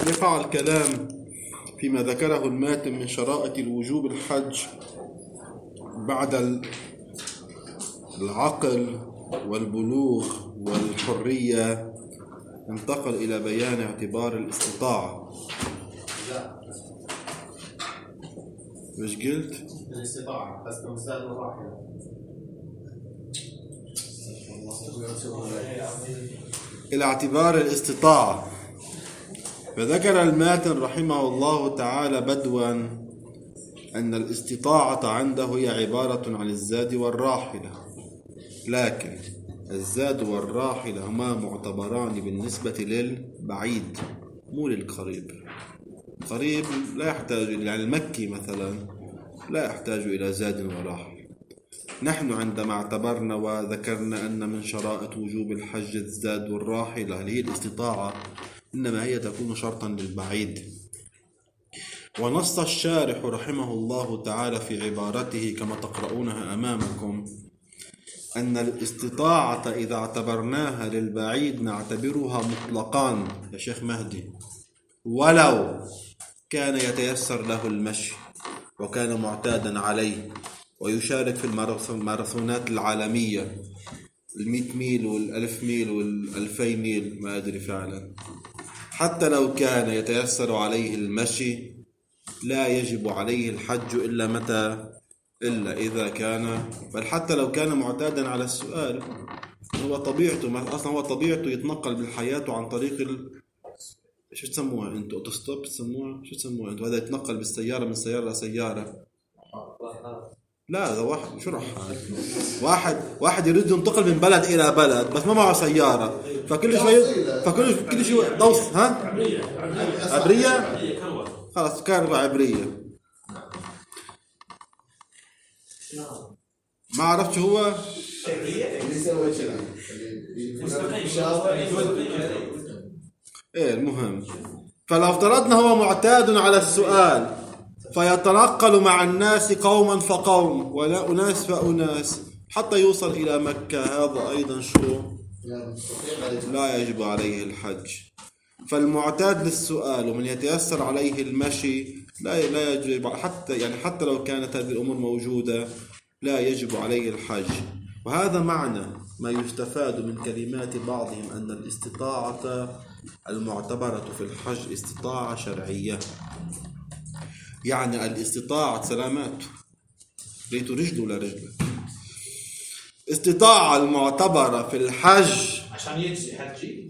يقع الكلام فيما ذكره الماتن من شرائط الوجوب الحج بعد العقل والبلوغ والحرية، انتقل إلى بيان اعتبار الاستطاعة. مش قلت؟ الاستطاعة بس بمزداد الراحلة إلى اعتبار الاستطاعة. فذكر الماتن رحمه الله تعالى بدوا أن الاستطاعة عنده هي عبارة عن الزاد والراحلة، لكن الزاد والراحلة هما معتبران بالنسبة للبعيد مو للقريب. قريب لا يحتاج، يعني المكي مثلا لا يحتاج إلى زاد وراحلة. نحن عندما اعتبرنا وذكرنا أن من شرائط وجوب الحج الزاد والراحلة اللي هي الاستطاعة، إنما هي تكون شرطا للبعيد. ونص الشارح رحمه الله تعالى في عبارته كما تقرؤونها أمامكم أن الاستطاعة إذا اعتبرناها للبعيد نعتبرها مطلقان يا شيخ مهدي، ولو كان يتيسر له المشي وكان معتادا عليه ويشارك في الماراثونات العالمية 100 ميل وال1000 ميل وال2000 ميل ما أدري فعلا، حتى لو كان يتيسر عليه المشي لا يجب عليه الحج إلا متى؟ إلا إذا كان، بل حتى لو كان معتادا على السؤال، هو طبيعته أصلا، هو طبيعته يتنقل بالحياة عن طريق شو تسموها انتوا؟ اوتوستوب تسموها؟ شو تسموها انتوا؟ هذا يتنقل بالسيارة من سيارة لسيارة. لا هذا واحد شو راح واحد يريد ينتقل من بلد إلى بلد بس ما معه سيارة، فكل شوي دوس عبرية خلاص كارفة عبرية. ما عرفت هو ايه المهم. فلو افترضنا هو معتاد على السؤال فيتنقل مع الناس قوما فقوم ولا أناس فأناس حتى يوصل إلى مكة، هذا أيضا شو لا يجب عليه الحج. فالمعتاد للسؤال ومن يتيسر عليه المشي لا يجب، حتى لو كانت هذه الأمور موجودة لا يجب عليه الحج. وهذا معنى ما يستفاد من كلمات بعضهم أن الاستطاعة المعتبرة في الحج استطاعة شرعية. يعني الاستطاعة سلامات ريت رجل ولا رجلك، استطاعة المعتبرة في الحج عشان يجزي حجي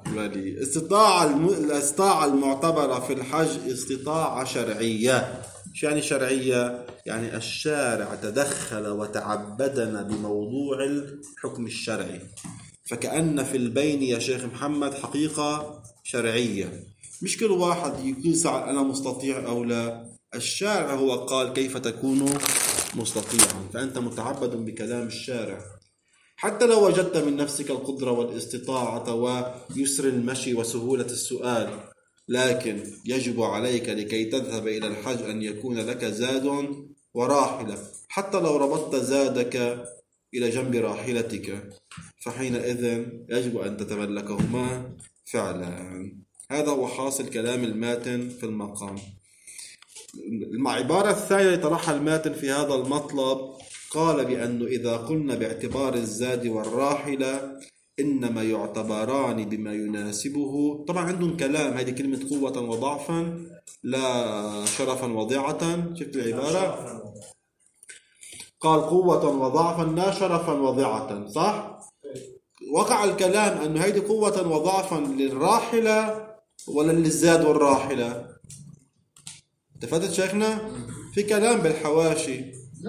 الاستطاعة المعتبرة في الحج استطاعة شرعية. شو يعني شرعية؟ يعني الشارع تدخل وتعبدنا بموضوع الحكم الشرعي، فكأن في البين يا شيخ محمد حقيقة شرعية، مش كل واحد يقيس على أنا مستطيع أو لا. الشارع هو قال كيف تكون مستطيعا، فأنت متعبد بكلام الشارع. حتى لو وجدت من نفسك القدرة والاستطاعة ويسر المشي وسهولة السؤال، لكن يجب عليك لكي تذهب إلى الحج أن يكون لك زاد وراحلة، حتى لو ربطت زادك إلى جنب راحلتك فحينئذ يجب أن تتملكهما فعلا. هذا هو حاصل كلام الماتن في المقام. العبارة الثانية يطرحها الماتن في هذا المطلب، قال بأنه إذا قلنا باعتبار الزاد والراحلة إنما يعتبران بما يناسبه. طبعا عندهم كلام، هذه كلمة قوة وضعفا لا شرفا وضعة. شفت العبارة؟ قال قوة وضعفا لا شرفا وضعة، صح؟ وقع الكلام أنه هذه قوة وضعفا للراحلة ولا للزاد والراحلة؟ تفادت شيخنا؟ في كلام بالحواشي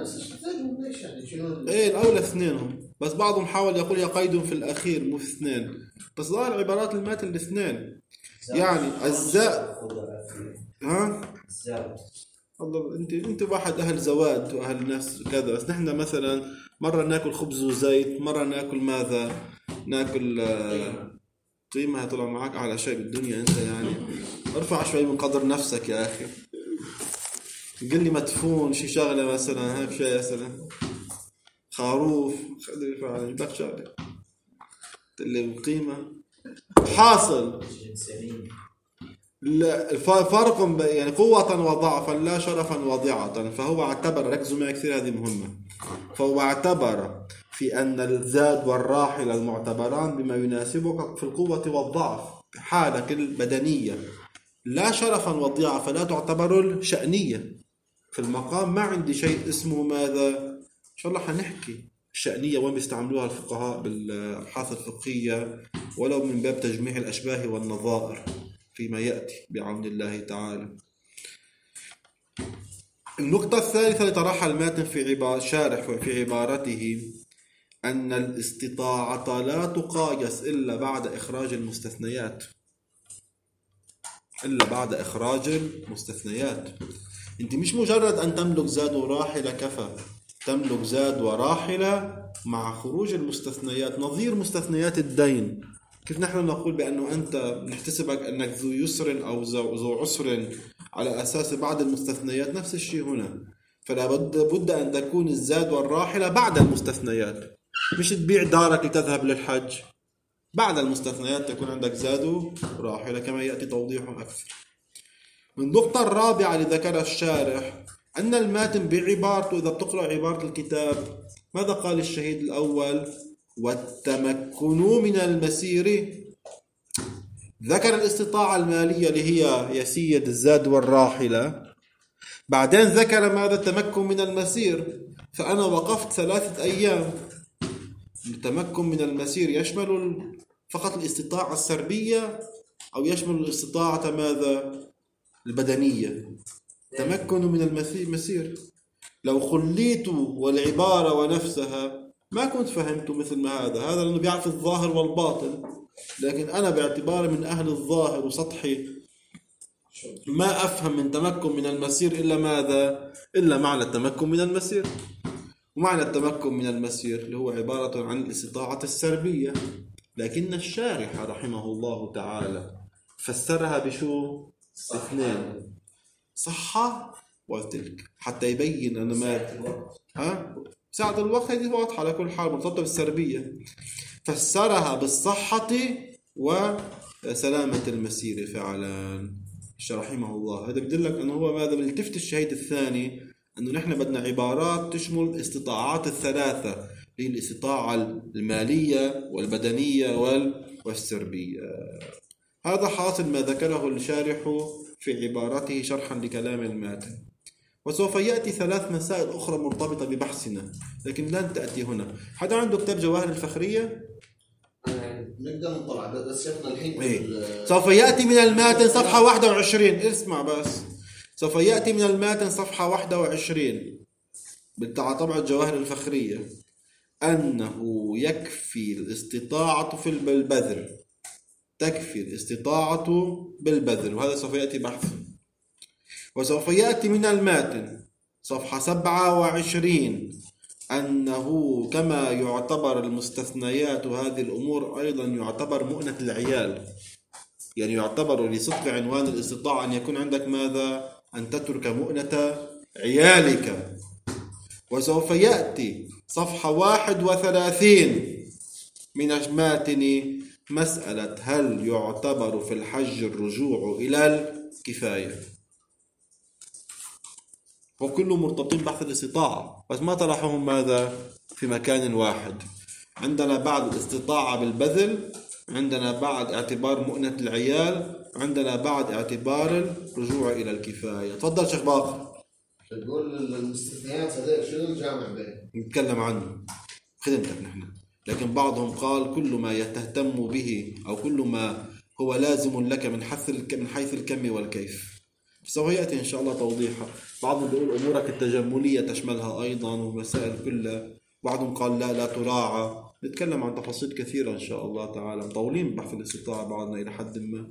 ايه الأولى اثنينهم، بس بعضهم حاول يقول يقيدهم في الأخير مو في اثنين، بس ظاهر عبارات الماتن الاثنين. يعني الزاء والله انت واحد أهل زواد وأهل ناس كذا، بس نحن مثلا مرة ناكل خبز وزيت، مرة ناكل ماذا؟ ناكل قيمة. طلع معك على شيء بالدنيا انت، يعني ارفع شوي من قدر نفسك يا أخي. قل لي مدفون شي شغلة مثلا، هيك شيء مثلا خروف خلي فعلا يبقى شغلة اللي بقيمة. حاصل فرق يعني قوة وضعفا لا شرفا وضعة. فهو اعتبر، ركزوا معي كثير هذه مهمة، فهو اعتبر في أن الزاد والراحل المعتبران بما يناسبك في القوة والضعف حالك البدنية، لا شرفا وضعة، فلا تعتبر الشأنية. في المقام ما عندي شيء اسمه ماذا، إن شاء الله حنحكي الشأنية وين بيستعملوها الفقهاء بالأبحاث الفقهية، ولو من باب تجميع الأشباه والنظائر فيما يأتي بعون الله تعالى. النقطة الثالثة اللي طرحها الماتن في شارح في عبارته أن الاستطاعة لا تقايس إلا بعد إخراج المستثنيات. إلا بعد إخراج المستثنيات. أنت مش مجرد أن تملك زاد وراحلة كفى، تملك زاد وراحلة مع خروج المستثنيات، نظير مستثنيات الدين. كيف نحن نقول بأنه أنت نحتسبك أنك ذو يسر أو ذو عسر على أساس بعد المستثنيات، نفس الشيء هنا. فلا بد أن تكون الزاد والراحلة بعد المستثنيات، مش تبيع دارك لتذهب للحج، بعد المستثنيات تكون عندك زاد وراحلة كما يأتي توضيح أكثر. من النقطة الرابعة اللي ذكرها الشارح أن الماتن بعبارته، إذا بتقرأ عبارة الكتاب ماذا قال الشهيد الأول؟ والتمكن من المسير. ذكر الاستطاعة المالية اللي هي يا سيد الزاد والراحلة، بعدين ذكر ماذا؟ التمكن من المسير. فأنا وقفت 3 أيام. التمكن من المسير يشمل فقط الاستطاعة السربية أو يشمل الاستطاعة ماذا؟ البدنية. تمكن من المسير لو خليت والعبارة ونفسها ما كنت فهمت مثل ما هذا لأنه بيعرف الظاهر والباطن، لكن أنا باعتباري من أهل الظاهر وسطحي ما أفهم من تمكن من المسير إلا ماذا؟ إلا معنى التمكن من المسير. ومعنى التمكن من المسير اللي هو عبارة عن الاستطاعة السربية، لكن الشارح رحمه الله تعالى فسرها بشو؟ 2 صحة وتلك، حتى يبين أن ما ساعة الوقت هذه واضحة على كل حال مرتبطة بالسربية. فسرها بالصحة وسلامة المسير فعلا رحمه الله. هذا بدلك أنه هو ماذا بالتفت الشهيد الثاني، أنه نحن بدنا عبارات تشمل الاستطاعات الثلاثة، هي الاستطاعة المالية والبدنية والسربية. هذا حاصل ما ذكره الشارح في عبارته شرحا لكلام الماتن. وسوف يأتي 3 مسائل أخرى مرتبطة ببحثنا لكن لن تأتي هنا. حدا عنده كتاب جواهر الفخرية؟ نقدر نطلع بس شفنا الحين سوف يأتي من الماتن صفحة 21. اسمع بس، سوف يأتي من الماتن صفحة 21 بتاع طبعة جواهر الفخرية أنه يكفي الاستطاعة في البذل، تكفي الاستطاعة بالبذل، وهذا سوف يأتي بحث. وسوف يأتي من الماتن صفحة 27 أنه كما يعتبر المستثنيات وهذه الأمور أيضا يعتبر مؤنة العيال، يعني يعتبر لصدق عنوان الاستطاعة أن يكون عندك ماذا؟ أن تترك مؤنة عيالك. وسوف يأتي صفحة 31 من الماتن مسألة هل يعتبر في الحج الرجوع إلى الكفاية، وكله مرتبطين بحث الاستطاعة بس ما طرحهم ماذا في مكان واحد. عندنا بعد الاستطاعة بالبذل، عندنا بعد اعتبار مؤنة العيال، عندنا بعد اعتبار الرجوع إلى الكفاية. تفضل شيخ باقر. تقول المستثنيات هذا شنو الجامع بين؟ نتكلم عنه خدمتك نحن، لكن بعضهم قال كل ما تهتم به أو كل ما هو لازم لك من حيث الكم والكيف. سوف يأتي إن شاء الله توضيحها. بعضهم بيقول أمورك التجملية تشملها أيضا ومسائل كلها، بعضهم قال لا تراعى. نتكلم عن تفاصيل كثيرة إن شاء الله تعالى، مطولين بحث الاستطاعة بعضنا إلى حد ما.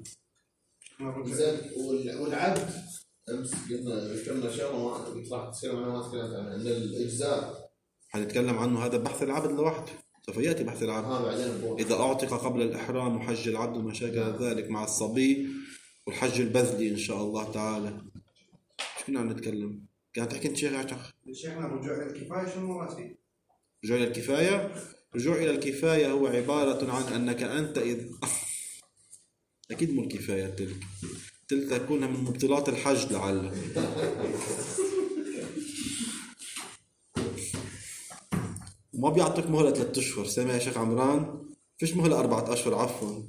والعبد أمس ذكرنا شغلة ما بيطلع تصير معنا ما تكلمت عنها أن الإجزاء هنتكلم عنه، هذا بحث العبد لوحده، سوف يأتي بحث العبد إذا أعتق قبل الإحرام وحج العبد وما شابه ذلك مع الصبي والحج البذلي إن شاء الله تعالى. شو كنا عم نتكلم؟ كانت تحكي أنت شيخنا رجوع إلى الكفاية شو مراسي؟ رجوع إلى الكفاية؟ رجوع إلى الكفاية هو عبارة عن أنك أنت أكيد مو الكفاية تلك، تكون من مبطلات الحج لعل. وما بيعطيك مهلة 3 أشهر. سامع يا شيخ عمران؟ فيش مهلة 4 أشهر عفوا.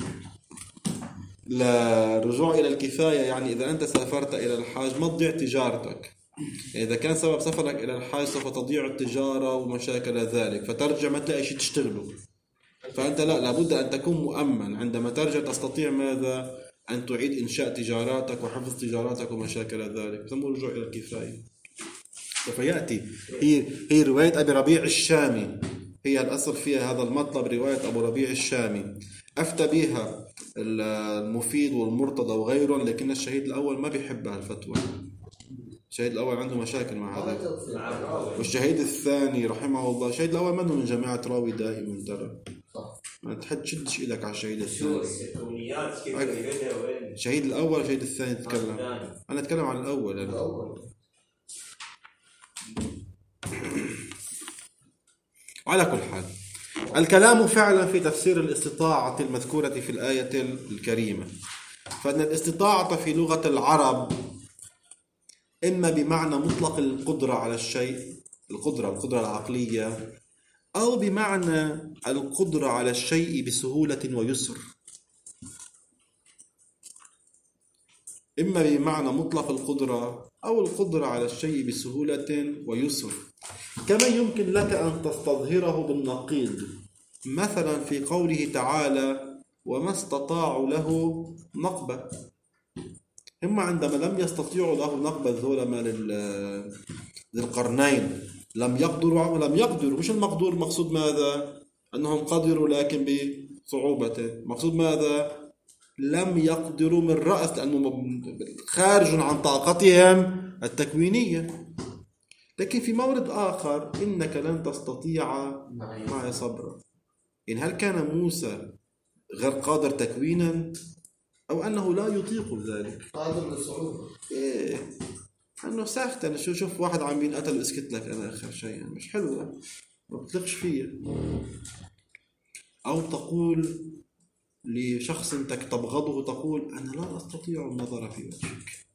لرجوع إلى الكفاية، يعني إذا أنت سافرت إلى الحج ما تضيع تجارتك. يعني إذا كان سبب سفرك إلى الحج سوف تضيع التجارة ومشاكل ذلك، فترجع ما تلاقي شيء تشتغله. فأنت لابد أن تكون مؤمن. عندما ترجع تستطيع ماذا؟ أن تعيد إنشاء تجاراتك وحفظ تجاراتك ومشاكل ذلك. يسمى رجوع إلى الكفاية. سوف يأتي. هي رواية أبي ربيع الشامي، هي الأصل فيها هذا المطلب، رواية أبو ربيع الشامي أفتى بها المفيد والمرتضى وغيرهم، لكن الشهيد الأول ما بيحب الفتوى. الشهيد الأول عنده مشاكل مع هذا. والشهيد الثاني رحمه الله، الشهيد الأول منه من جماعة راوي دائما ترى. ما تشدش إيدك على الشهيد الثاني. الشهيد الأول الشهيد الثاني تتكلم. أنا أتكلم عن الأول. على كل حال، الكلام فعلا في تفسير الاستطاعة المذكورة في الآية الكريمة. فإن الاستطاعة في لغة العرب إما بمعنى مطلق القدرة على الشيء، القدرة العقلية، أو بمعنى القدرة على الشيء بسهولة ويسر. إما بمعنى مطلق القدرة أو القدرة على الشيء بسهولة ويسر. كما يمكن لك أن تستظهره بالنقيض، مثلا في قوله تعالى وما استطاعوا له نقبة. هم عندما لم يستطيعوا له نقبة ذولما للقرنين لم يقدروا. مش المقدور مقصود ماذا؟ أنهم قدروا لكن بصعوبة. مقصود ماذا؟ لم يقدروا من رأس، لأنه خارج عن طاقتهم التكوينية. لكن في مورد آخر إنك لن تستطيع معي صبرا. إن هل كان موسى غير قادر تكوينا أو أنه لا يطيق ذلك؟ قادر للصعوبة. إيه، أنه ساكت. أنا شوف واحد عم ينقتل واسكت لك أنا آخر شيء، مش حلوة، ما بتلقش فيه. أو تقول لشخص أنت تبغضه تقول أنا لا أستطيع النظر في وجهك،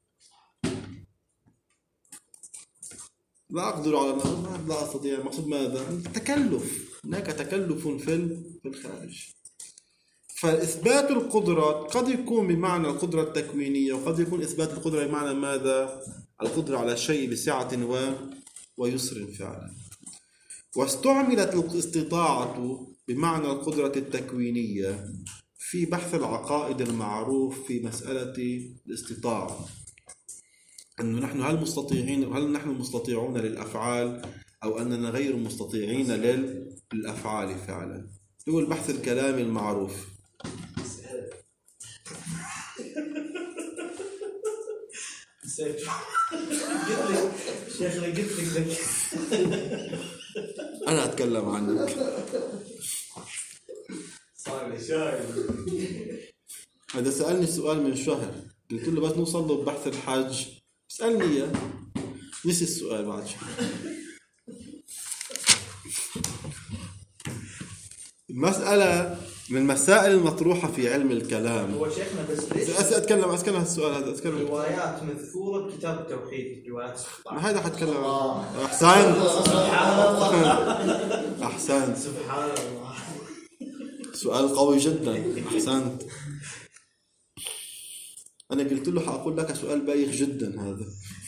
لا أقدر على النظر، لا أستطيع. مقصود ماذا؟ تكلف. هناك تكلف في الخارج. فإثبات القدرة قد يكون بمعنى القدرة التكوينية، وقد يكون إثبات القدرة بمعنى ماذا؟ القدرة على الشيء بسعة ويسر فعلا. واستعملت الاستطاعة بمعنى القدرة التكوينية في بحث العقائد المعروف في مسألة الاستطاعة، أنه نحن هل نحن مستطيعون للأفعال أو أننا غير مستطيعين للأفعال فعلا. هو البحث الكلامي المعروف. أنا أتكلم عنك. هذا سألني سؤال من شهر، قلت له بس نوصل له ببحث الحج اسألني إياه، نسي السؤال بعد شهر. مسألة من المسائل المطروحة في علم الكلام. هو شيخنا بس ليش أتكلم السؤال هذا. أتكلم روايات مذكورة بكتاب التوحيد، روايات ما هذا حتكلم. أحسنت. أحسنت. سبحان الله. سؤال قوي جدا. أحسنت. أنا قلت له حأقول لك سؤال بايخ جدا هذا.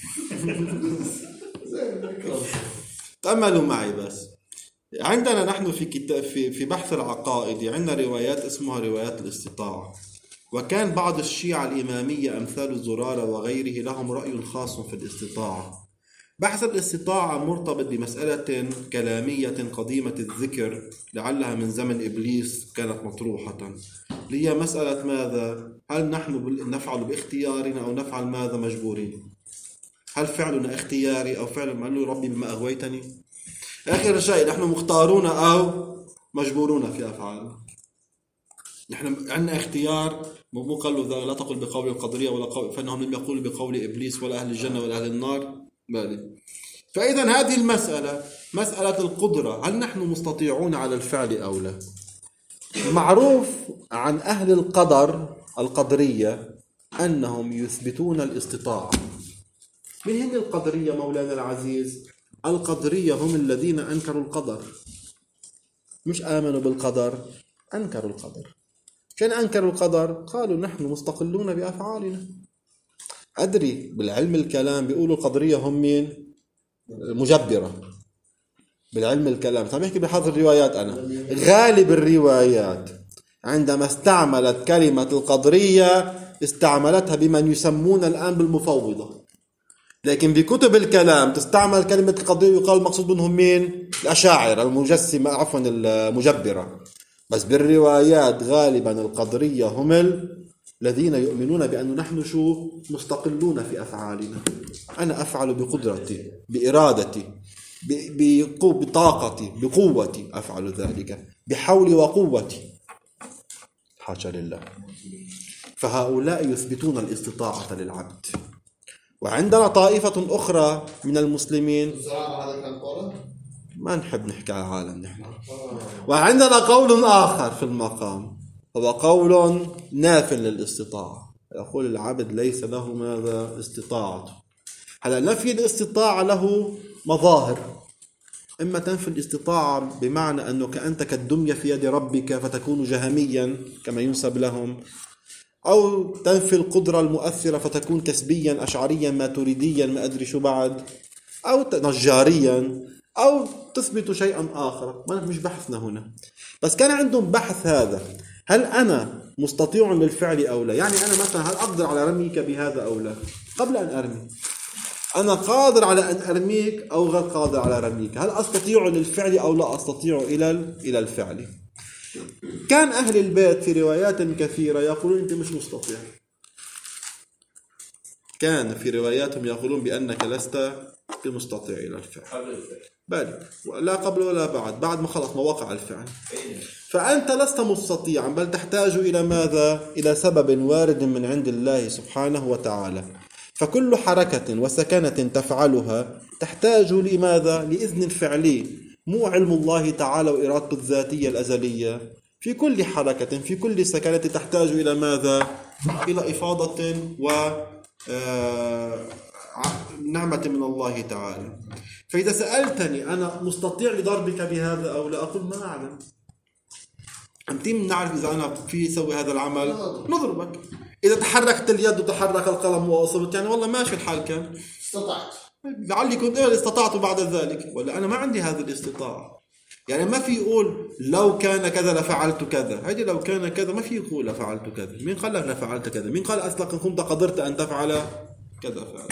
تأملوا معي بس. عندنا نحن في كتاب في بحث العقائد عندنا روايات اسمها روايات الاستطاعة، وكان بعض الشيعة الإمامية أمثال زرارة وغيره لهم رأي خاص في الاستطاعة. بحث الاستطاعة مرتبط بمسألة كلامية قديمة الذكر لعلها من زمن إبليس كانت مطروحة، هي مسألة ماذا؟ هل نحن نفعل باختيارنا أو نفعل ماذا مجبورين؟ هل فعلنا اختياري أو فعل ما له ربي بما أغويتني؟ آخر شيء نحن مختارون أو مجبورون في أفعالنا. نحن عندنا اختيار، مو قالوا لا تقل بقول القدرية ولا قول، فإنهم لم يقولوا بقول إبليس ولا أهل الجنة ولا أهل النار بالي. فإذا هذه المسألة مسألة القدرة، هل نحن مستطيعون على الفعل أو لا؟ معروف عن أهل القدر القدرية أنهم يثبتون الاستطاعة. من هن القدرية مولانا العزيز؟ القدرية هم الذين أنكروا القدر، مش آمنوا بالقدر، أنكروا القدر. كان أنكروا القدر قالوا نحن مستقلون بأفعالنا. أدري بالعلم الكلام بيقولوا القدرية هم مين؟ المجبرة. بالعلم الكلام عم يحكي بحظ الروايات. أنا غالب الروايات عندما استعملت كلمة القدرية استعملتها بمن يسمون الآن بالمفوضة، لكن بكتب الكلام تستعمل كلمة القدرية ويقال المقصود منهم مين؟ الأشاعرة المجسمة، عفوا المجبرة. بس بالروايات غالبا القدرية هم الذين يؤمنون بأن نحن شو؟ مستقلون في أفعالنا. أنا أفعل بقدرتي، بإرادتي، بطاقتي، بقوتي أفعل ذلك، بحولي وقوتي. حاشا لله. فهؤلاء يثبتون الاستطاعة للعبد. وعندنا طائفة أخرى من المسلمين هذا كان قوله ما نحب نحكي على العالم نحن. وعندنا قول آخر في المقام، هو قول ناف للاستطاعة، يقول العبد ليس له ماذا؟ استطاعة. هلا نفي الاستطاعة له مظاهر. إما تنفي الاستطاعة بمعنى أنك أنت كالدمية في يد ربك فتكون جهميا كما ينسب لهم، أو تنفي القدرة المؤثرة فتكون كسبيا أشعريا ماتريديا ما أدري شو بعد، أو نجاريا، أو تثبت شيئا آخر. ما مش بحثنا هنا، بس كان عندهم بحث هذا: هل أنا مستطيع للفعل أو لا؟ يعني أنا مثلا هل أقدر على رميك بهذا أو لا؟ قبل أن أرمي أنا قادر على أن أرميك أو غير قادر على رميك. هل أستطيع للفعل أو لا أستطيع إلى الفعل؟ كان أهل البيت في روايات كثيرة يقولون أنت مش مستطيع. كان في رواياتهم يقولون بأنك لست بمستطيع إلى الفعل، بل لا قبل ولا بعد ما خلص ما وقع الفعل. فأنت لست مستطيعا، بل تحتاج إلى ماذا؟ إلى سبب وارد من عند الله سبحانه وتعالى. فكل حركة وسكنة تفعلها تحتاج لماذا؟ لإذن فعلي، مو علم الله تعالى وإرادته الذاتية الأزلية. في كل حركة في كل سكنة تحتاج إلى ماذا؟ إلى إفاضة نعمة من الله تعالى. فإذا سألتني أنا مستطيع لضربك بهذا أو لا، أقول ما أعلم. أمتين نعرف إذا أنا في سوي هذا العمل نضربك. إذا تحركت اليد وتحرك القلم وأصبت يعني والله ماشي الحال، كان استطعت، لعلي كنت استطعت بعد ذلك، ولا أنا ما عندي هذه الاستطاعة. يعني ما في يقول لو كان كذا لفعلت كذا. هذه لو كان كذا ما في يقول لفعلت كذا. مين قال لك لفعلت كذا؟ مين قال أصلا كنت قدرت أن تفعل كذا فعل؟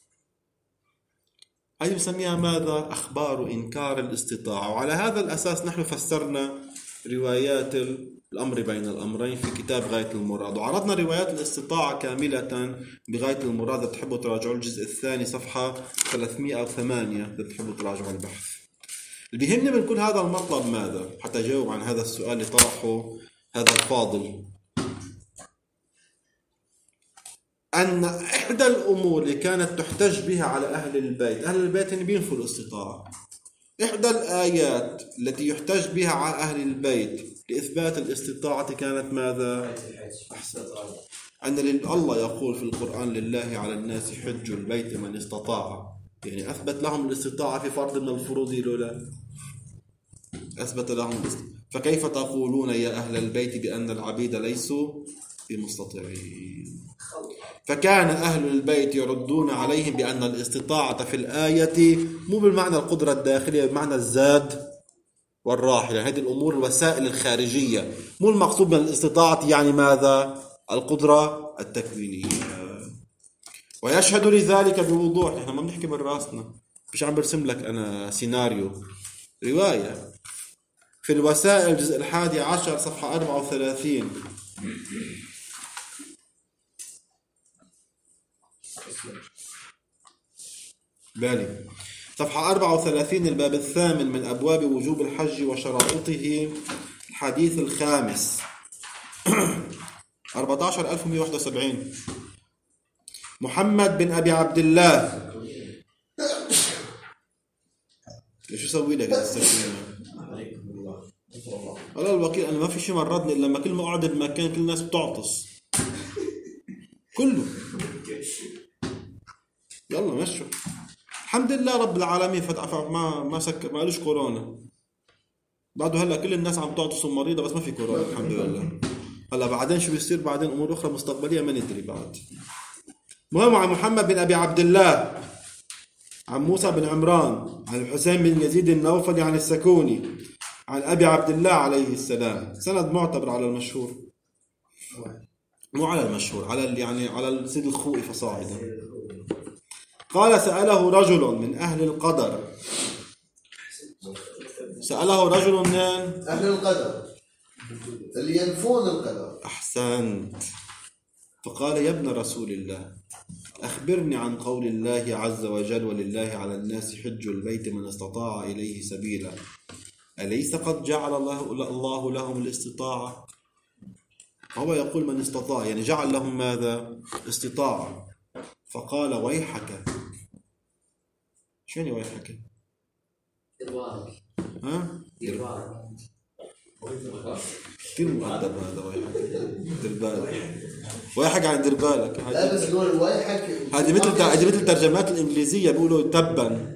هذه بسميها ماذا؟ أخبار إنكار الاستطاعة. وعلى هذا الأساس نحن فسرنا روايات الأمر بين الأمرين في كتاب غاية المراد، وعرضنا روايات الاستطاعة كاملة بغاية المراد. إذا تحبوا تراجعوا الجزء الثاني صفحة 308 إذا تحبوا تراجعوا البحث. اللي بيهمني من كل هذا المطلب ماذا؟ حتى أجاوب عن هذا السؤال اللي طرحه هذا الفاضل، أن إحدى الأمور اللي كانت تحتج بها على أهل البيت اللي بينفوا الاستطاعة. إحدى الآيات التي يحتج بها على أهل البيت لإثبات الاستطاعة كانت ماذا؟ أحسن. أن الله يقول في القرآن لله على الناس حج البيت من استطاع، يعني أثبت لهم الاستطاعة في فرض من الفروض لولا أثبت لهم الاستطاعة. فكيف تقولون يا أهل البيت بأن العبيد ليسوا بمستطيعين؟ فكان أهل البيت يردون عليهم بأن الاستطاعة في الآية مو بالمعنى القدرة الداخلية، بمعنى الزاد والراحلة. هذه الأمور الوسائل الخارجية، مو المقصود من الاستطاعة يعني ماذا؟ القدرة التكوينية. ويشهد لذلك بوضوح. نحن ما بنحكي بالراسنا، مش عم برسم لك أنا سيناريو، رواية في الوسائل الجزء 11 صفحة 34. بالي صفحة 34 الباب الثامن من أبواب وجوب الحج وشرائطه، الحديث الخامس 14171. محمد بن أبي عبد الله. ليش أسوي لك السكينة؟ والله الوكيل أنا ما في شيء مردني إلا لما كل ما أقعد بمكان كل الناس بتعطس. كله. يلا مشوا. الحمد لله رب العالمين فتح ما قالوش كورونا. بعده هلا كل الناس عم تعطس مريضة بس ما في كورونا الحمد لله. هلا بعدين شو بيصير بعدين امور اخرى مستقبليه ما ندري بعد. مهم عن محمد بن ابي عبد الله عن موسى بن عمران عن الحسين بن يزيد النوفلي عن السكوني عن ابي عبد الله عليه السلام. سند معتبر على المشهور، مو على المشهور، على يعني على السيد الخوئي فصاعدا. قال سأله رجل من أهل القدر. سأله رجل من أهل القدر اللي ينفون القدر. أحسنت. فقال يا ابن رسول الله أخبرني عن قول الله عز وجل ولله على الناس حج البيت من استطاع إليه سبيلا أليس قد جعل الله لهم الاستطاعة؟ هو يقول من استطاع يعني جعل لهم ماذا؟ استطاعة. فقال ويحك. شو يعني ويحك؟ ها؟ كثير مؤدب هذا ويحك. دير بالك. ويحك عن دير بالك. لا بس يقول ويحك. هذه مثل الترجمات الإنجليزية بيقولوا تبا.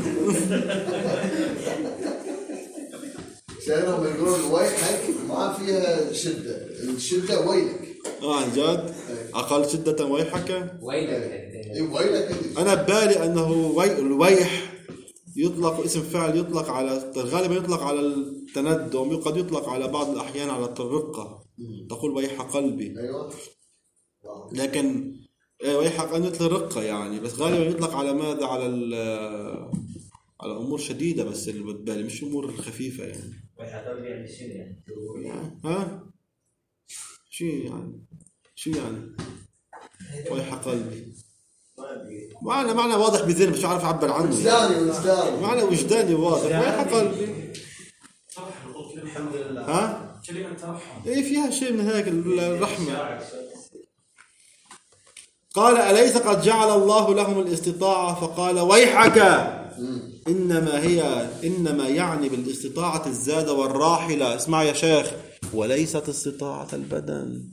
شايفهم يقولون ويحك ما فيها شدة، الشدة ويلك. عن جد؟ أقل شدة ويحك؟ ويلك. أنا ببالي أنه الويح يطلق اسم فعل يطلق على غالبا يطلق على التندم، قد يطلق على بعض الأحيان على الرقة. تقول ويح قلبي. أيوة. لكن ويح قلبي مثل الرقة يعني، بس غالبا يطلق على ماذا؟ على أمور شديدة، بس اللي ببالي مش أمور خفيفة يعني. ويح قلبي يعني شو يعني؟ ها؟ شو يعني؟ ويح قلبي. معنى واضح بذهني مش عارف أعبر عنه. وجداني. معنى وجداني واضح. ويح قلبي. الحمد لله. ها؟ إيه فيها شيء من هيك الرحمة. قال أليس قد جعل الله لهم الاستطاعة؟ فقال ويحك إنما يعني بالاستطاعة الزاد والراحلة. اسمع يا شيخ، وليست استطاعة البدن.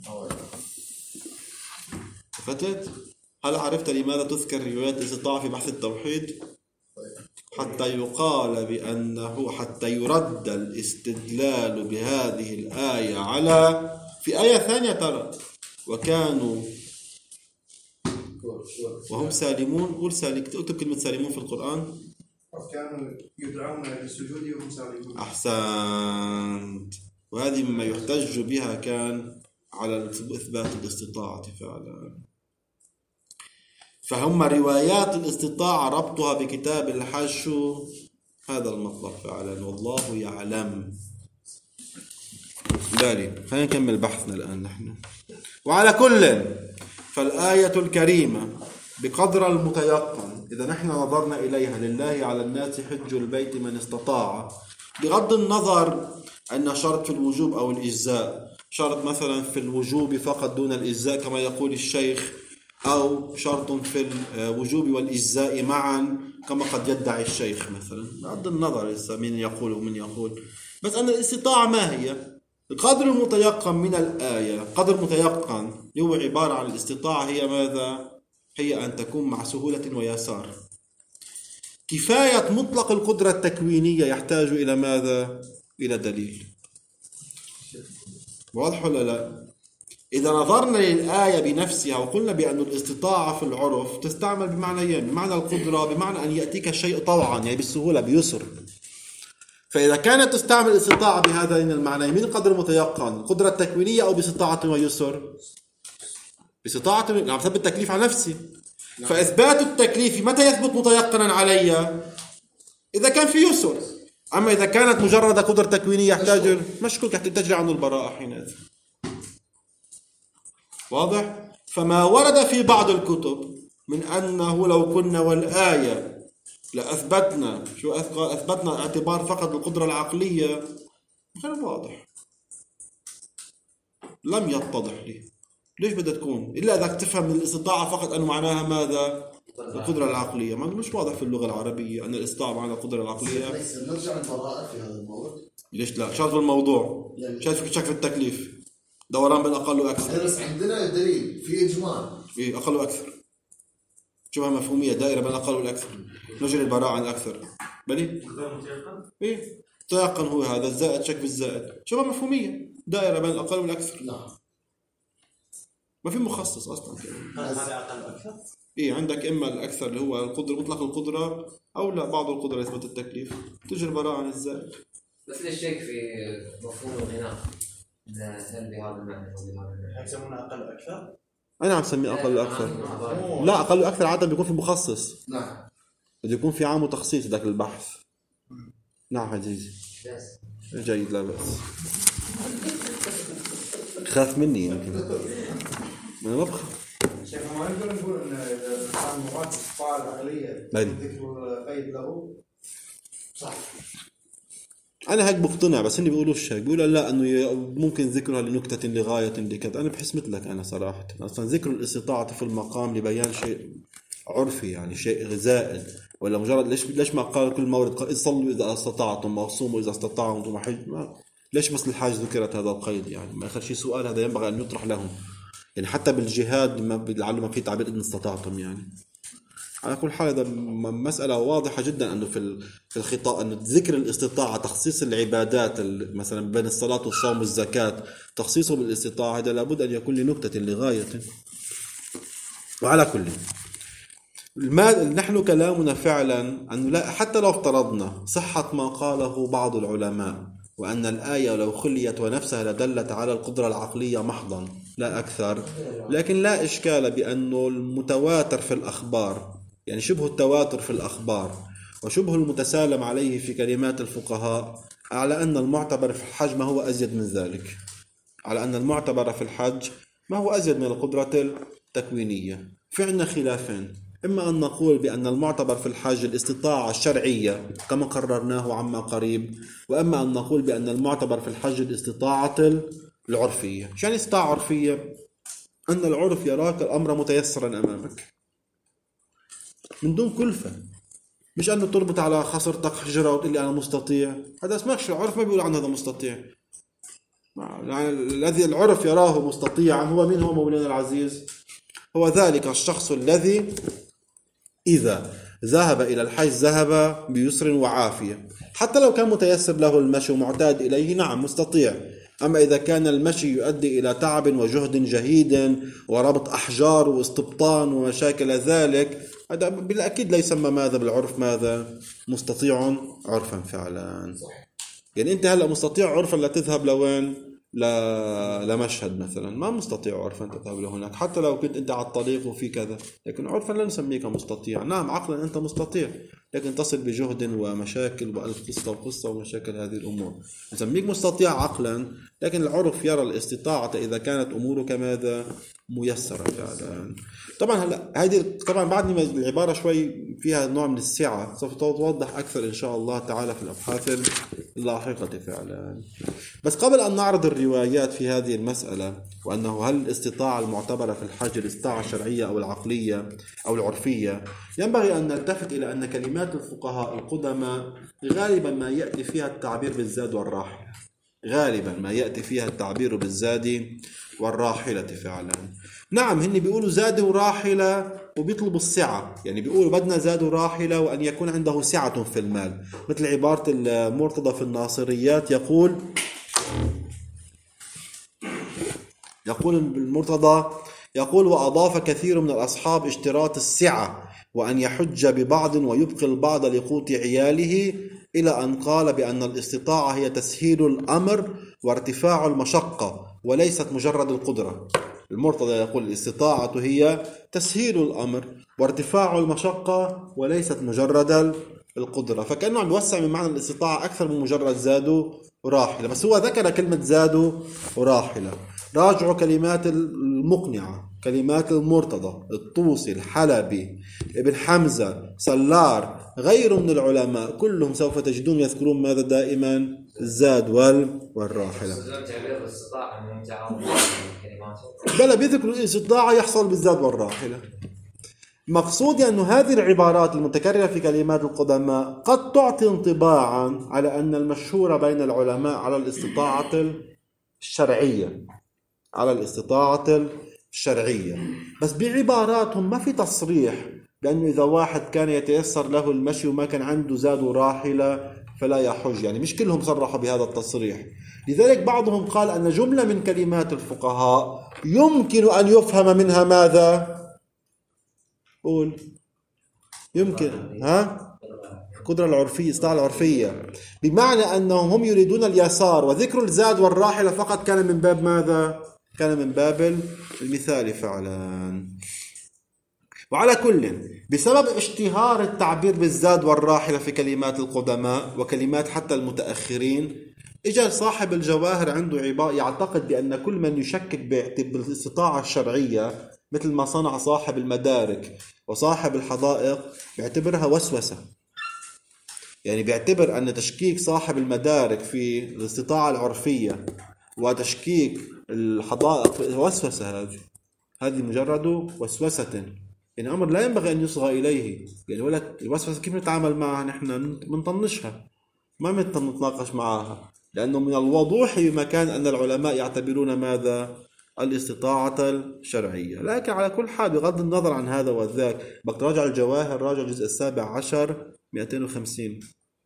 فتت؟ هل عرفت لماذا تذكر روايات الاستطاعة في بحث التوحيد؟ حتى يقال بأنه حتى يرد الاستدلال بهذه الآية على في آية ثانية ترى وكانوا وهم سالمون. قول اكتب كلمة سالمون في القرآن. كانوا يدعون للسجود وهم سالمون. أحسنت. وهذه مما يحتج بها كان على إثبات الاستطاعة فعلا. فهم روايات الاستطاعة ربطها بكتاب الحج هذا المطلب فعلا، والله يعلم. بالي خلينا نكمل بحثنا الآن نحن. وعلى كل فالآية الكريمة بقدر المتيقن إذا نحن نظرنا إليها لله على الناس حج البيت من استطاع، بغض النظر أن شرط في الوجوب أو الإجزاء، شرط مثلا في الوجوب فقط دون الإجزاء كما يقول الشيخ، أو شرط في الوجوب والإجزاء معا كما قد يدعي الشيخ مثلا، بغض النظر من يقول ومن يقول، بس أن الاستطاعة ما هي؟ القدر المتيقن من الآية، قدر متيقن هو عبارة عن الاستطاعة هي ماذا؟ هي أن تكون مع سهولة ويسار. كفاية مطلق القدرة التكوينية يحتاج إلى ماذا؟ إلى دليل. واضح ولا لا؟ إذا نظرنا للآية بنفسها وقلنا بأن الاستطاعة في العرف تستعمل بمعنيين، بمعنى القدرة بمعنى أن يأتيك الشيء طوعا يعني بالسهولة بيسر. فإذا كانت تستعمل الاستطاعة بهذين المعنيين من قدر متيقن، القدرة التكوينية أو باستطاعة ويسر؟ باستطاعة، نعم ثبت التكليف على نفسي. فإثبات التكليف متى يثبت متيقنا علي؟ إذا كان في يسر. أما إذا كانت مجرد قدرة تكوينية يحتاج مشكوك تجري عنه البراءة حينئذ. واضح؟ فما ورد في بعض الكتب من أنه لو كنا والآية لأثبتنا أثبتنا اعتبار فقط القدرة العقلية غير واضح، لم يتضح لي ليش بدها تكون إلا إذا تفهم من الاستطاعة فقط أنه معناها ماذا؟ القدرة العقلية. ما مش واضح في اللغة العربية أن الاستطاعة معنى القدرة العقلية. نرجع البراءة في هذا الموضوع. ليش لا؟ شرط الموضوع شايف شك في التكليف دوران بين أقل وأكثر. بس عندنا دليل في إجمال إيه أقل وأكثر. شبه مفهومية دائرة بين الأقل والأكثر، نجري البراءة عن الأكثر. بلي إيه تيقن هو هذا الزائد شك بالزائد، شبه مفهومية دائرة بين الأقل والأكثر. نعم. ما في مخصص أصلا. هذا أقل وأكثر. إيه عندك إما الأكثر اللي هو القدرة مطلق القدرة، أو لا بعض القدرة يثبت التكليف، تجري البراءة عن الزائد. مثل الشيء في مفهوم الغناء، هل بهذا المعنى أو بهذا المعنى؟ يسمونه أقل وأكثر. أنا عم سميه أقل وأكثر. لا أقل وأكثر عادة بيكون في مخصص. نعم. بده يكون في عام وتخصيص ذاك البحث. نعم عزيزي. جيد لا بأس. خاف مني يمكن. أنا ما بخاف. شيخ ما نقدر نقول ان اذا كان مراد الصفات العقليه ذكر قيد له صح. أنا هيك بقتنع، بس إني بيقولوش هيك، بيقولوا لا إنه ممكن ذكرها لنكتة لغاية لكذا. أنا بحس مثلك أنا صراحة، أصلا ذكر الاستطاعة في المقام لبيان شيء عرفي يعني شيء زائد، ولا مجرد ليش ما قال كل مورد قال صلوا إذا استطعتم وصوموا إذا استطعتم وحج، ليش بس الحاج ذكرت هذا القيد؟ يعني ما آخر شيء سؤال هذا ينبغي أن يطرح لهم. يعني حتى بالجهاد لعله ما في تعبير إن استطعتم يعني. على كل حال هذا مسألة واضحة جدا أنه في الخطاب أنه ذكر الاستطاعة تخصيص العبادات مثلا بين الصلاة والصوم والزكاة تخصيصه بالاستطاعة، هذا لابد أن يكون لنكتة لغاية. وعلى كل نحن كلامنا فعلا أنه لا، حتى لو افترضنا صحة ما قاله بعض العلماء وأن الآية لو خليت ونفسها لدلت على القدرة العقلية محضا لا أكثر، لكن لا إشكال بأنه المتواتر في الأخبار، يعني شبه التواتر في الأخبار وشبه المتسالم عليه في كلمات الفقهاء، على أن المعتبر في الحج ما هو أزيد من ذلك، على أن المعتبر في الحج ما هو أزيد من القدرة التكوينية. في عندنا خلافين، إما أن نقول بأن المعتبر في الحج الاستطاعة الشرعية كما قررناه عما قريب، وأما أن نقول بأن المعتبر في الحج الاستطاعة العرفية. يعني استطاعة عرفية أن العرف يراك الأمر متيسرا أمامك من دون كلفة، مش أنه تربط على خصرتك حجرة وتقول لي أنا مستطيع. هذا اسمكش العرف ما بيقول عن هذا مستطيع. يعني الذي العرف يراه مستطيعا هو مين؟ هو مولانا العزيز، هو ذلك الشخص الذي إذا ذهب إلى الحج ذهب بيسر وعافية، حتى لو كان متيسر له المشي ومعتاد إليه نعم مستطيع. أما إذا كان المشي يؤدي إلى تعب وجهد جهيد وربط أحجار واستبطان ومشاكل ذلك، هذا بالأكيد لا يسمى ماذا بالعرف ماذا؟ مستطيع عرفا فعلا. يعني أنت هلأ مستطيع عرفا لا تذهب لوين؟ لمشهد مثلا، ما مستطيع عرفا تذهب لهناك حتى لو كنت أنت على الطريق وفي كذا، لكن عرفا لا نسميك مستطيع. نعم عقلا أنت مستطيع، لكن تصل بجهد ومشاكل وألف قصة وقصة ومشاكل هذه الأمور. نسميك مستطيع عقلا، لكن العرف يرى الاستطاعة إذا كانت أمورك ماذا؟ ميسرة فعلا. طبعا هلا هذه طبعا بعدني العبارة شوي فيها نوع من السعة، سوف توضح أكثر إن شاء الله تعالى في الأبحاث اللاحقة فعلا. بس قبل أن نعرض الروايات في هذه المسألة، وأنه هل الاستطاعة المعتبرة في الحج الاستطاعة الشرعية أو العقلية أو العرفية، ينبغي أن نلتفت إلى أن كلمات الفقهاء القدماء غالبا ما يأتي فيها التعبير بالزاد والراحلة، غالبا ما يأتي فيها التعبير بالزاد والراحلة فعلا. نعم هن بيقولوا زاد وراحلة وبيطلبوا السعة، يعني بيقولوا بدنا زاد وراحلة وأن يكون عنده سعة في المال، مثل عبارة المرتضى في الناصريات يقول المرتضى يقول وأضاف كثير من الأصحاب اشتراط السعة وأن يحج ببعض ويبقي البعض لقوت عياله، إلى أن قال بأن الاستطاعة هي تسهيل الأمر وارتفاع المشقة وليست مجرد القدرة. المرتضى يقول الاستطاعة هي تسهيل الأمر وارتفاع المشقة وليست مجرد القدرة، فكأنه عم يوسع من معنى الاستطاعة أكثر من مجرد زاد وراحلة. بس هو ذكر كلمة زاد وراحلة. راجعوا كلمات المقنعة، كلمات المرتضى، الطوسي، الحلبي، ابن حمزة، سلار، غير من العلماء كلهم سوف تجدون يذكرون ماذا دائما؟ الزاد والراحلة. بل بيذكروا الاستطاعة يحصل بالزاد والراحلة. مقصودي أن هذه العبارات المتكررة في كلمات القدماء قد تعطي انطباعا على أن المشهور بين العلماء على الاستطاعة الشرعية، على الاستطاعة الشرعية، بس بعباراتهم ما في تصريح لأنه إذا واحد كان يتيسر له المشي وما كان عنده زاد وراحلة فلا يحج، يعني مش كلهم صرحوا بهذا التصريح. لذلك بعضهم قال أن جملة من كلمات الفقهاء يمكن أن يفهم منها ماذا؟ قول. يمكن القدرة العرفية، استطاعة العرفية، بمعنى أنهم هم يريدون اليسار، وذكر الزاد والراحلة فقط كان من باب ماذا؟ كان من باب المثال فعلا. وعلى كل، بسبب اشتهار التعبير بالزاد والراحلة في كلمات القدماء وكلمات حتى المتأخرين، إجا صاحب الجواهر عنده عبارة يعتقد بأن كل من يشكك بالاستطاعة الشرعية مثل ما صنع صاحب المدارك وصاحب الحدائق بيعتبرها وسوسة. يعني بيعتبر أن تشكيك صاحب المدارك في الاستطاعة العرفية وتشكيك الحدائق وسوسة، هذه مجرد وسوسة، يعني أمر لا ينبغي أن يصغى إليه. يعني ولا الوسوسة كيف نتعامل معها؟ نحن بنطنشها، ما نتناقش معها، لأنه من الوضوح بمكان أن العلماء يعتبرون ماذا؟ الاستطاعة الشرعية. لكن على كل حال بغض النظر عن هذا وذاك، بك راجع الجواهر، راجع الجزء 17 250.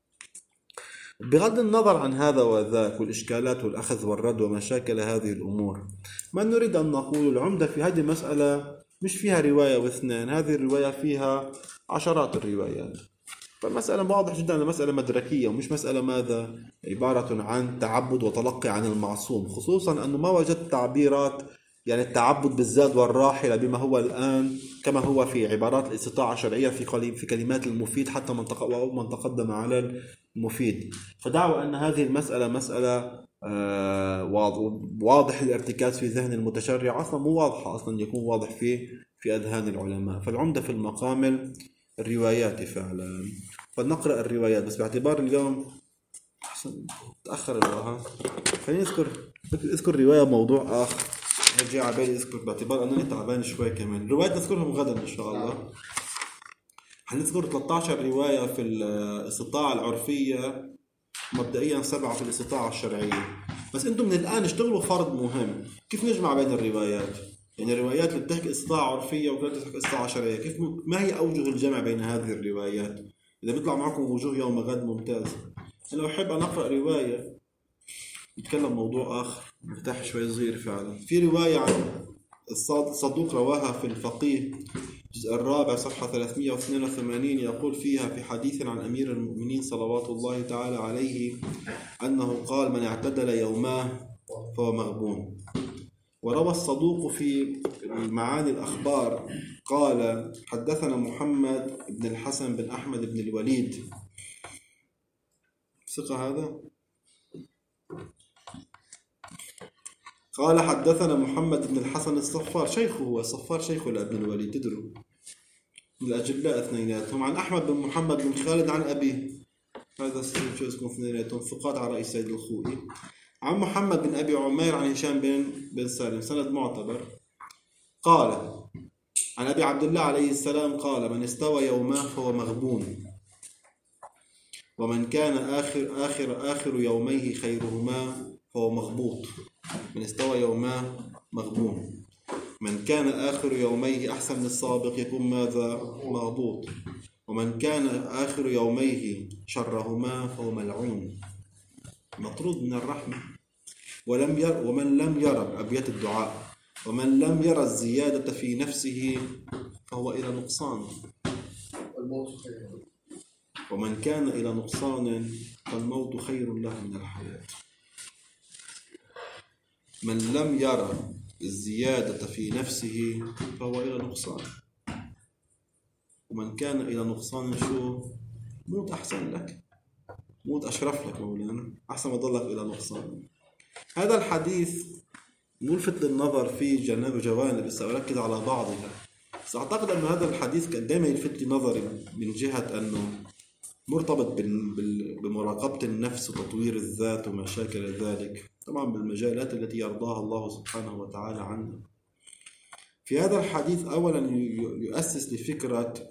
بغض النظر عن هذا وذاك والإشكالات والأخذ والرد ومشاكل هذه الأمور، ما نريد أن نقول العمدة في هذه المسألة مش فيها رواية واثنين، هذه الرواية فيها عشرات الروايات. فالمسألة واضح جدا أنها مسألة مدركية ومش مسألة ماذا؟ عبارة عن تعبد وتلقي عن المعصوم، خصوصا أنه ما وجدت تعبيرات يعني التعبد بالزاد والراحلة بما هو الآن كما هو في عبارات الاستطاعة الشرعية في كلمات المفيد حتى من تقدم على المفيد. فدعوا أن هذه المسألة مسألة واضح الارتكاز في ذهن المتشرع، أصلا مو واضحة أصلا يكون واضح في أذهان العلماء. فالعمدة في المقام الروايات فعلا، فلنقرأ الروايات بس باعتبار اليوم أحسن تأخر الوقت. خليني أذكر رواية موضوع آخر نرجع على بالي أذكر باعتبار أنني تعبان شوي كمان. روايات نذكرهم غدا إن شاء الله. هنذكر 13 رواية في الاستطاعة العرفية، مبدئيا 7 في الاستطاعة الشرعية. بس أنتم من الآن اشتغلوا فرض مهم، كيف نجمع بين الروايات؟ يعني الروايات اللي بتحكي استطاعة عرفية وكانت تحكي استطاعة شرعية، كيف ما هي أوجه الجمع بين هذه الروايات؟ إذا بيطلع معكم وجوه يوم غد ممتاز. أنا أحب أن أقرأ رواية يتكلم موضوع آخر مرتاح شوي صغير فعلا. في رواية عن الصدوق رواها في الفقيه الجزء 4 صفحة 382، يقول فيها في حديث عن أمير المؤمنين صلوات الله تعالى عليه أنه قال: من اعتدل يوماه فهو مغبون. وروى الصدوق في معاني الأخبار قال: حدثنا محمد بن الحسن بن أحمد بن الوليد، ثقة هذا، قال: حدثنا محمد بن الحسن الصفار، شيخه هو الصفار شيخه لابن الوليد، تدروا من الأجلاء اثنيناتهم، عن أحمد بن محمد بن خالد عن أبيه، هذا شو اسمه اثنيناتهم ثقات على رأي سيد الخوئي، عن محمد بن أبي عمير عن هشام بن سالم، سند معتبر، قال عن أبي عبد الله عليه السلام قال: من استوى يوماه فهو مغبون، ومن كان آخر يوميه خيرهما فهو مغبوط. من استوى يوماه مغبون، من كان آخر يوميه أحسن من السابق يكون ماذا؟ مغبوط، ومن كان آخر يوميه شرهما فهو ملعون، مطرود من الرحمة. ومن لم يرى أبيات الدعاء، ومن لم يرى الزيادة في نفسه فهو إلى نقصان، ومن كان إلى نقصان فالموت خير له من الحياة. من لم يرى الزيادة في نفسه فهو إلى نقصان، ومن كان إلى نقصان شو؟ موت أحسن لك، موت أشرف لك مولانا، أحسن ما ضلك إلى نقصان. هذا الحديث ملفت للنظر فيه جوانب، بس أركز على بعضها. بس أعتقد أن هذا الحديث كان دائما يلفت نظري من جهة أنه مرتبط بمراقبة النفس وتطوير الذات ومشاكل ذلك، طبعا بالمجالات التي يرضاها الله سبحانه وتعالى عنها. في هذا الحديث أولا يؤسس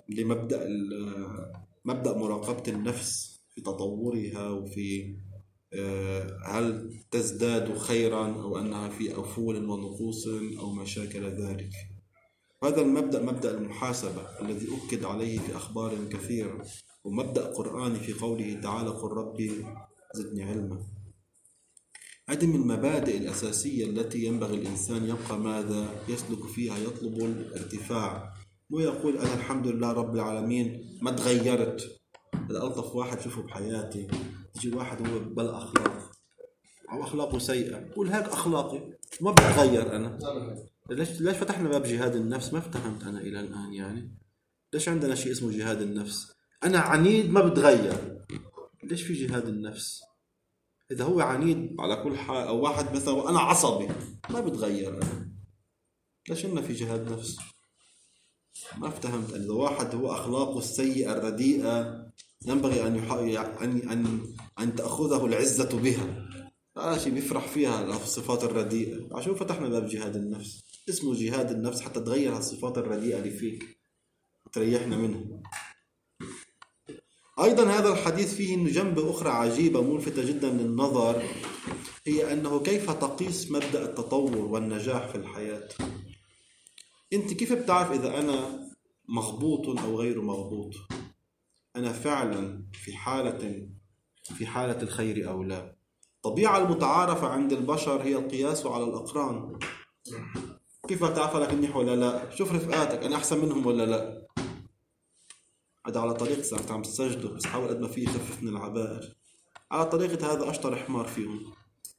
لمبدأ مراقبة النفس في تطورها وفي هل تزداد خيرا أو أنها في أفول ونقوص أو ما شاكل ذلك. هذا المبدأ مبدأ المحاسبة الذي أكد عليه في أخبار كثيرة، ومبدأ قرآني في قوله تعالى قل ربي زدني علما. هذه من المبادئ الأساسية التي ينبغي الإنسان يبقى ماذا يسلك فيها، يطلب الارتفاع، مو يقول أنا الحمد لله رب العالمين ما تغيرت. هذا ألطف واحد شوفه بحياتي، يجي واحد هو بلا أخلاق أو أخلاقه سيئة يقول هيك أخلاقي ما بتغير أنا. ليش فتحنا باب جهاد النفس؟ ما افتهمت أنا إلى الآن. يعني ليش عندنا شيء اسمه جهاد النفس؟ أنا عنيد ما بتغير، ليش في جهاد النفس؟ إذا هو عنيد على كل حال، أو واحد مثلا أنا عصبي ما بتغير أنا، ليش إنه في جهاد نفس؟ ما افتهمت. إذا واحد هو أخلاقه السيئة الرديئة ينبغي أن تأخذه العزة بها، شيء بيفرح فيها الصفات الرديئة. عشان فتحنا باب جهاد النفس، اسمه جهاد النفس حتى تغير الصفات الرديئة اللي فيك تريحنا منها. أيضا هذا الحديث فيه إنه جنبه أخرى عجيبة ملفتة جدا للنظر، هي أنه كيف تقيس مبدأ التطور والنجاح في الحياة. أنت كيف بتعرف إذا أنا مغبوط أو غير مغبوط؟ أنا فعلا في حالة الخير أو لا؟ الطبيعة المتعارفة عند البشر هي القياس على الأقران. كيف تعرف لك منيح ولا لا؟ شوف رفقاتك أنا أحسن منهم ولا لا؟ هذا على طريقة ساعة عم تسجدوا بس حاول قد ما فيه يخفف من العبائر. على طريقة هذا أشطر حمار فيهم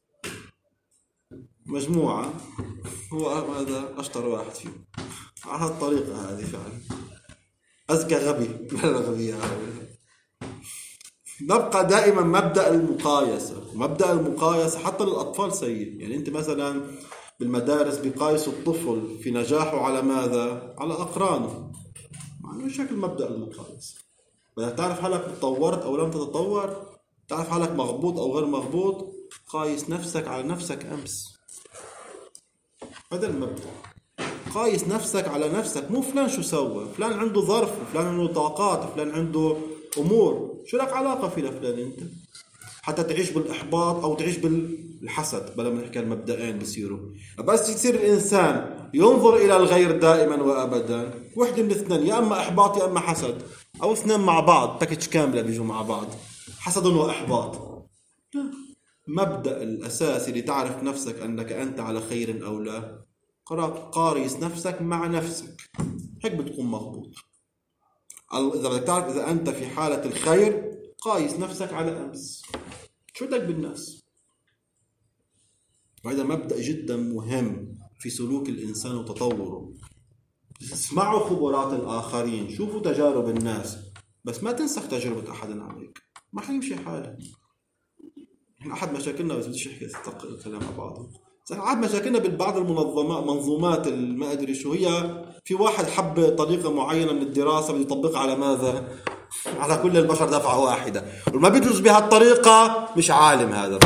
مجموعة، هو هذا أشطر واحد فيهم على هالطريقة هذه فعلا. أذكى غبي ولا غبي هذا. نبقى دائما مبدأ المقايسة حتى للأطفال سيء. يعني أنت مثلا بالمدارس بيقايسوا الطفل في نجاحه على ماذا؟ على أقرانه. معنى شكل مبدأ المقايسة. بدك تعرف حالك تطورت أو لم تتطور، تعرف حالك مغبوط أو غير مغبوط، قايس نفسك على نفسك أمس. هذا المبدأ. قايس نفسك على نفسك، مو فلان شو سوى، فلان عنده ظرف، فلان عنده طاقات، فلان عنده أمور، شو لك علاقة في فلان أنت؟ حتى تعيش بالإحباط أو تعيش بالحسد. بلا ما نحكي المبدأين بيصيروا. بس يصير الإنسان ينظر إلى الغير دائما وأبدا، وحدة من اثنين، يا أما إحباط يا أما حسد، أو اثنين مع بعض، باكج كاملة بيجوا مع بعض، حسد وإحباط. مبدأ الأساسي لتعرف نفسك أنك أنت على خير أو لا، قارس نفسك مع نفسك، هيك بتكون مضبوط. إذا بدك تعرف إذا أنت في حالة الخير، قايس نفسك على أمس، شو بدك بالناس. وهذا مبدأ جدا مهم في سلوك الإنسان وتطوره. اسمعوا خبرات الآخرين، شوفوا تجارب الناس، بس ما تنسخ تجربة أحد عليك، ما حيمشي حالك. أحد مشاكلنا، بس بديش أحكي الكلام مع بعضه، أحد مشاكلنا بالبعض المنظومات ما أدري شو هي، في واحد حب طريقة معينة من الدراسة بده يطبقها على ماذا؟ على كل البشر دفعة واحدة، وما بيدرس بها الطريقة مش عالم هذا.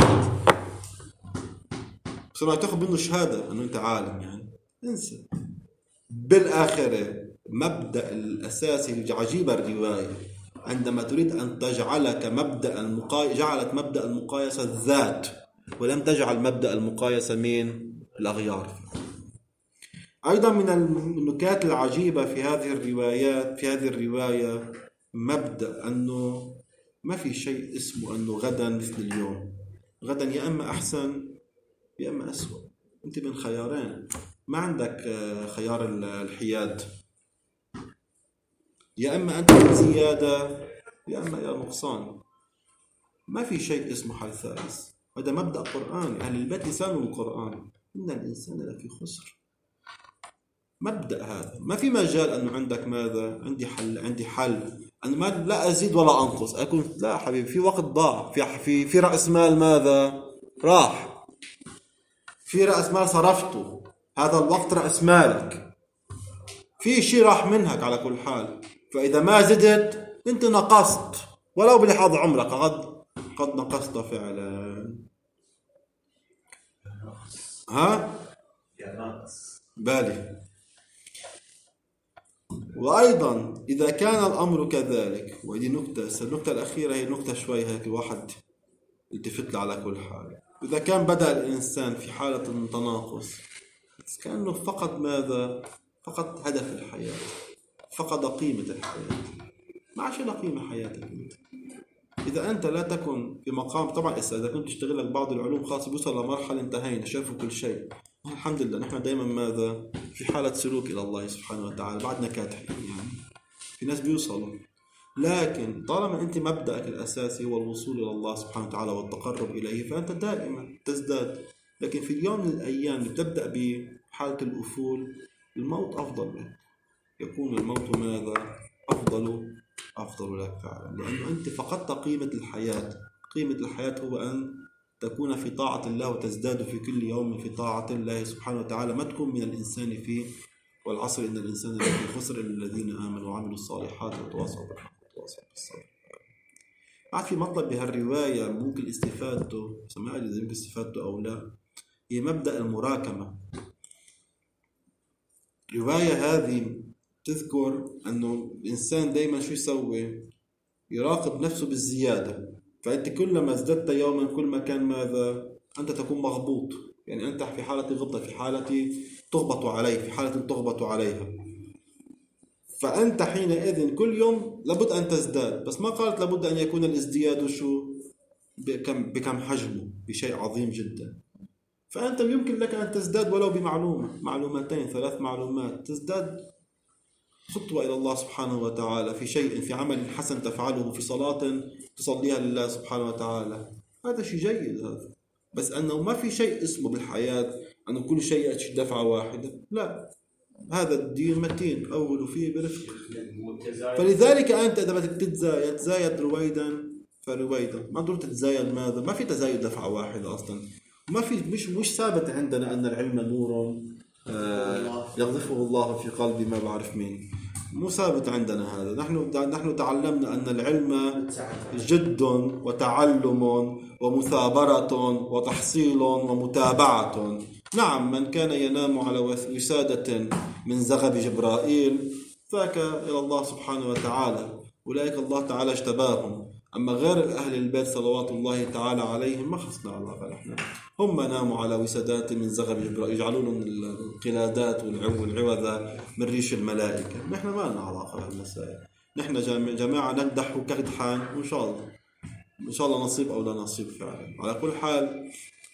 بس ما تأخذ منه شهادة أنه أنت عالم، يعني انسى. بالآخرة مبدأ الأساسي عجيب الرواية، عندما تريد أن تجعلك جعلت مبدأ المقايسة الذات، ولم تجعل مبدأ المقايسة من الأغيار. أيضا من النكات العجيبة في هذه الرواية مبدأ أنه ما في شيء اسمه أنه غدا مثل اليوم. غدا يا أما أحسن يا أما أسوأ، أنت بين خيارين، ما عندك خيار الحياد، يا أما أنت زيادة يا أما يا نقصان، ما في شيء اسمه حل ثالث. هذا مبدأ قرآني، أهل البيت لسانوا القرآن، إن الإنسان لفي خسر. مبدأ هذا ما في مجال أنه عندك ماذا، عندي حل أنا ما لا أزيد ولا أنقص، أكون لا حبيبي، في وقت ضاع، في رأس مال ماذا راح، في رأس مال صرفته، هذا الوقت رأس مالك، في شيء راح منك على كل حال. فإذا ما زدت أنت نقصت، ولو بلحظة عمرك قد نقصت فعلا. بالي. وأيضا إذا كان الأمر كذلك، ودي النقطة الأخيرة هي نقطة شوي هيك الواحد التفت له على كل حال. إذا كان بدأ الإنسان في حالة تناقص كأنه فقد ماذا؟ فقد هدف الحياة، فقد قيمة الحياة، ما عادش له قيمة حياتك انت. إذا أنت لا تكن في مقام، طبعا إذا كنت تشتغل لك بعض العلوم خاصة بيوصل لمرحلة انتهينا شافوا كل شيء، الحمد لله نحن دائما ماذا؟ في حالة سلوك إلى الله سبحانه وتعالى، بعدنا كاتحين يعني، في ناس بيوصلوا. لكن طالما أنت مبدأك الأساسي هو الوصول إلى الله سبحانه وتعالى والتقرب إليه فأنت دائما تزداد. لكن في اليوم من الأيام بتبدأ بحالة الأفول، الموت أفضل لك، يكون الموت ماذا؟ أفضل لك فعلا، لأنه أنت فقدت قيمة الحياة. قيمة الحياة هو أن تكون في طاعة الله وتزداد في كل يوم في طاعة الله سبحانه وتعالى، ما تكون من الإنسان فيه والعصر إن الإنسان في خسر الذين آمنوا وعملوا الصالحات وتواصوا بالحق وتواصوا بالصبر. بعد في مطلب بهالرواية ممكن استفادته، سماء إذا يمكن استفادته أو لا، هي مبدأ المراكمة. الرواية هذه تذكر أنه الإنسان دايما شو يسوي؟ يراقب نفسه بالزيادة. فأنت كلما ازددت يوما كل ما كان ماذا؟ أنت تكون مغبوط، يعني أنت في حالة غبطة، في حالة تغبط عليه، في حالة تغبط عليها. فأنت حينئذ كل يوم لابد أن تزداد، بس ما قالت لابد أن يكون الازدياد شو؟ بكم حجمه، بشيء عظيم جدا. فأنت يمكن لك أن تزداد ولو بمعلومة، معلومتين، 3 معلومات، تزداد خطوة إلى الله سبحانه وتعالى في شيء، في عمل حسن تفعله، في صلاة تصليها لله سبحانه وتعالى، هذا شيء جيد هذا. بس أنه ما في شيء اسمه بالحياة أنه كل شيء يأتي دفعة واحدة، لا، هذا الدين متين أول فيه برفق. فلذلك أنت إذا بدك تتزايد رويدا فرويدا، ما ضروري تتزايد ماذا؟ ما في تزايد دفعة واحدة أصلا، ما في، مش ثابت عندنا أن العلم نور يقذفه الله في قلبي ما بعرف مين، مو ثابت عندنا هذا. نحن تعلمنا أن العلم جد وتعلم ومثابرة وتحصيل ومتابعة. نعم، من كان ينام على وسادة من زغب جبرائيل ذاك إلى الله سبحانه وتعالى، أولئك الله تعالى اجتباهم. أما غير أهل البيت صلوات الله تعالى عليهم ما خصنا علاقة، نحن هم ناموا على وسادات من زغب جبرائيل، يجعلون القلادات والعوذة من ريش الملائكة. نحن ما لنا علاقة بهالمسائل، نحن جماعة نقدح كقدحان، وإن شاء الله نصيب أو لا نصيب فعلا. على كل حال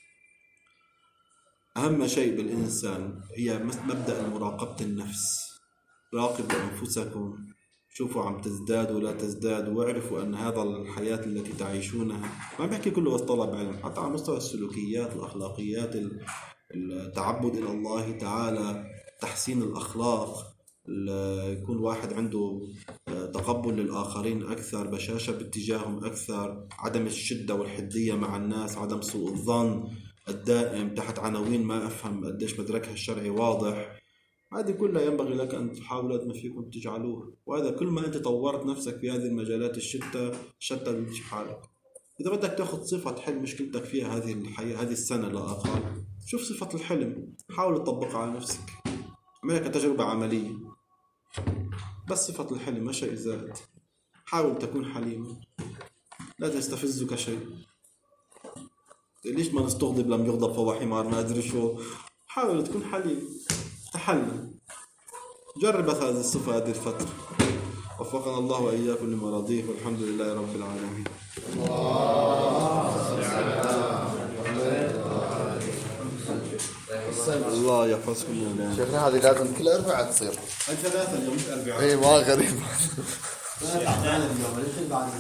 أهم شيء بالإنسان هي مبدأ مراقبة النفس. راقبوا أنفسكم، شوفوا عم تزداد ولا تزداد، واعرفوا أن هذا الحياة التي تعيشونها، ما بحكي كله بس طلب علم، حتى على مستوى السلوكيات، الأخلاقيات، التعبد إلى الله تعالى، تحسين الأخلاق، يكون واحد عنده تقبل للآخرين أكثر، بشاشة باتجاههم أكثر، عدم الشدة والحدية مع الناس، عدم سوء الظن الدائم تحت عناوين ما أفهم قديش مدركها الشرعي واضح. هذه كلها ينبغي لك أن تحاولوا ما فيكم تجعلوه. وهذا كل ما أنت طورت نفسك في هذه المجالات الشتى بيجي حالك. إذا بدك تأخذ صفة تحل مشكلتك فيها هذه الحياة، هذه السنة لا أقل، شوف صفة الحلم، حاول تطبقها على نفسك، اعملها كتجربة عملية. بس صفة الحلم ما شيء زائد، حاول تكون حليما، لا تستفزك شيء. ليش ما نستغضب لم يغضب فهو حمار، ما أدري شو. حاول تكون حليم، تحلم، جرب هذه الصفة هذه الفترة. وفقنا الله وإياكم لما رضيه، والحمد لله رب العالمين. الله يحفظكم يا ناس. شيخنا هذه لازم كل أربعة تصير. الثلاثة مش 4. إيه ما غريب.